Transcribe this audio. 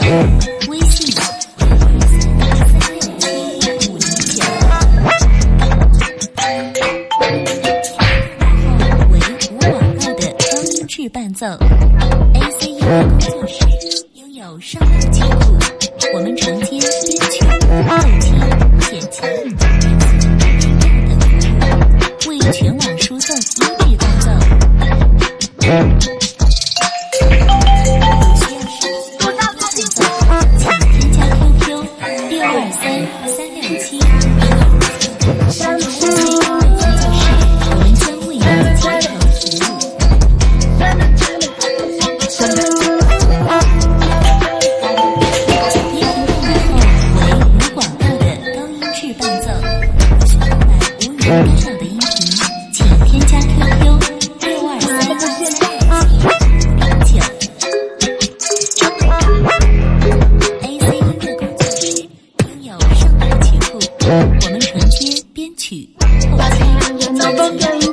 微信为无广告的高音质伴奏 ，AC 音乐工作室拥有上档曲库，我们承接编曲、后期、剪辑、为全网输送音质伴奏。跟上的音频，请添加 QQ 623409。AC 音乐工作室拥有上档曲库，我们承接编曲、后期、剪辑。